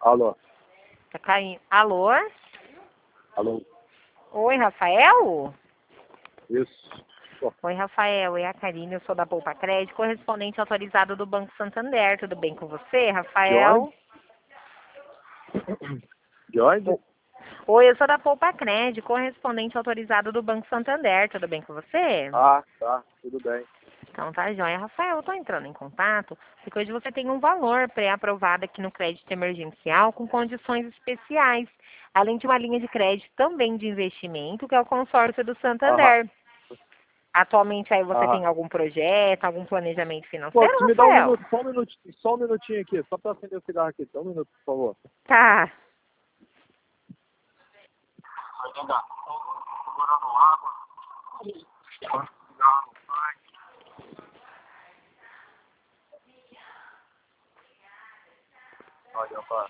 Alô? Tá caindo. Alô? Alô? Oi, Rafael? Isso. Oi, Rafael. É a Karine, eu sou da Poupa Crédito, correspondente autorizado do Banco Santander. Tudo bem com você, De onde? Rafael? De onde? Oi, eu sou da Poupa Crédito, correspondente autorizado do Banco Santander. Tudo bem com você? Ah, tá. Tudo bem. Então tá joia. Rafael, eu tô entrando em contato porque hoje você tem um valor pré-aprovado aqui no crédito emergencial com condições especiais, além de uma linha de crédito também de investimento, que é o consórcio do Aham. Santander. Atualmente aí você Aham. tem algum projeto, algum planejamento Pô, financeiro, se me dá um Rafael? minuto, só um minutinho aqui, só pra acender o cigarro aqui. Só um minuto, por favor. Tá. Ainda. Segurando água. Olha, pá.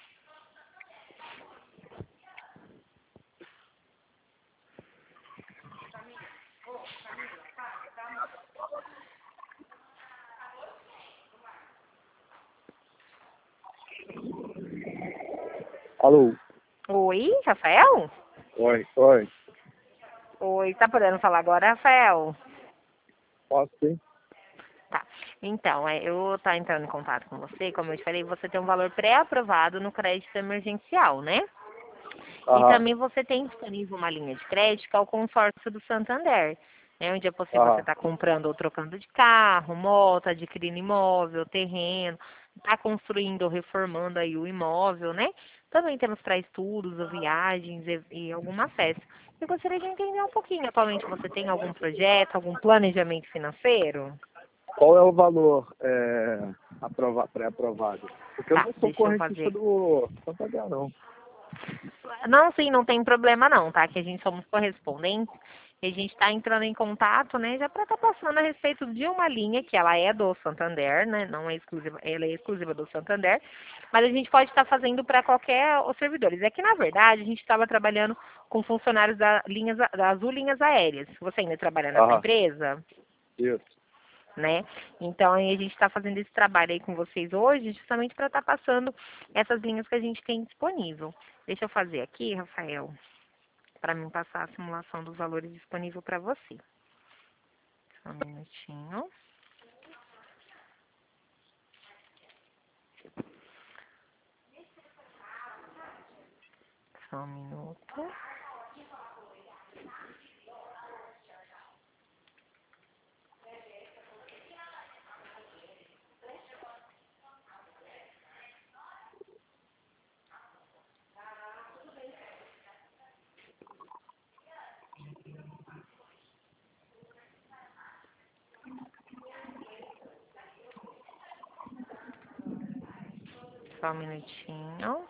Alô? Oi, Rafael? Oi, oi. Oi, tá podendo falar agora, Rafael? Posso sim? Tá. Então, eu tô entrando em contato com você, como eu te falei, você tem um valor pré-aprovado no crédito emergencial, né? E Aham, também você tem disponível uma linha de crédito que é o consórcio do Santander, né, onde é possível você aham, estar comprando ou trocando de carro, moto, adquirindo imóvel, terreno, está construindo ou reformando aí o imóvel, né? Também temos para estudos ou viagens e alguma festa. Eu gostaria de entender um pouquinho, atualmente você tem algum projeto, algum planejamento financeiro? Qual é o valor pré-aprovado? Porque eu Tá, não sou deixa eu correntista fazer. do Santander, não. Não, sim, não tem problema não, tá? Que a gente somos correspondentes e a gente está entrando em contato, né, já para estar passando a respeito de uma linha que ela é do Santander, né? Não é exclusiva, ela é exclusiva do Santander, mas a gente pode estar fazendo para qualquer os servidores. É que na verdade a gente estava trabalhando com funcionários da Azul Linhas Aéreas. Você ainda trabalha nessa Aham, empresa? isso. Né? Então aí a gente está fazendo esse trabalho aí com vocês hoje, justamente para estar passando essas linhas que a gente tem disponível. Deixa eu fazer aqui, Rafael, para mim passar a simulação dos valores disponível para você. Só um minutinho. Só um minuto. Só um minutinho.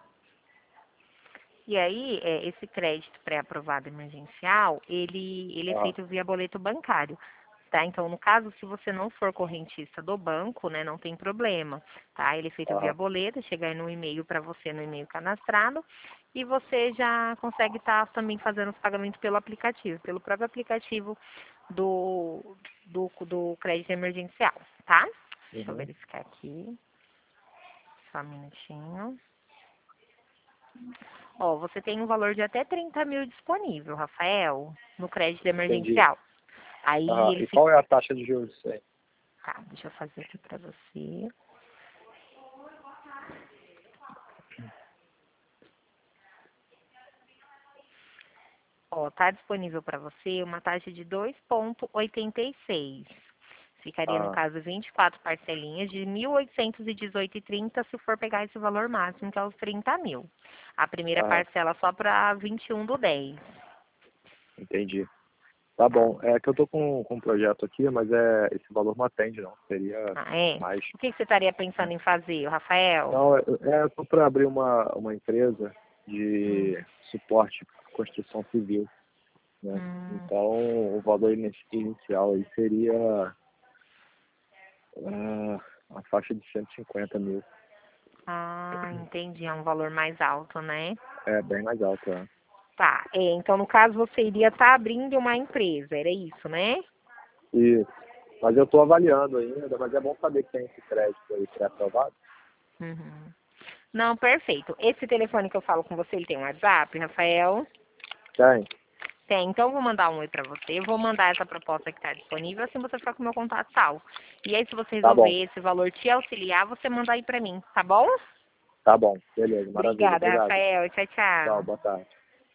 E aí, esse crédito pré-aprovado emergencial, ele é Aham, feito via boleto bancário, tá? Então, no caso, se você não for correntista do banco, né, não tem problema, tá? Ele é feito via aham. boleto, chega aí no e-mail para você, no e-mail cadastrado, e você já consegue estar também fazendo os pagamentos pelo aplicativo, pelo próprio aplicativo do crédito emergencial, tá? Deixa eu Uhum. verificar aqui, só um minutinho. Ó, você tem um valor de até 30 mil disponível, Rafael, no crédito Entendi. emergencial. Aí Aham. ele E fica. qual é a taxa de juros disso aí? Tá, deixa eu fazer aqui pra você. Ó, tá disponível para você uma taxa de 2,86. Ficaria, no Aham, caso, 24 parcelinhas de 1.818,30 se for pegar esse valor máximo, que é os 30 mil. A primeira aham. parcela só para 21/10. Entendi. Tá Tá? bom. É que eu tô com um projeto aqui, mas esse valor não atende, não. Seria Ah, é? mais. O que que você estaria pensando em fazer, Rafael? Não, eu tô para abrir uma empresa Hum. de suporte à construção civil, né? Hum. Então, o valor inicial aí seria uma faixa de 150 mil. Ah, entendi. É um valor mais alto, né? É bem mais alto, é. Tá. Então, no caso, você iria estar abrindo uma empresa, era isso, né? E, mas eu estou avaliando ainda, mas é bom saber que tem esse crédito aí pré-aprovado. Uhum. Não, perfeito. Esse telefone que eu falo com você, ele tem um WhatsApp, Rafael? Tem. Tem, então eu vou mandar um oi pra você, eu vou mandar essa proposta que está disponível, assim você fica com o meu contato tal. E aí, se você Tá bom. resolver esse valor te auxiliar, você manda aí pra mim, tá bom? Tá bom. Beleza, maravilha. Obrigada, Obrigado. Rafael. Tchau, Tchau, tchau. boa tarde.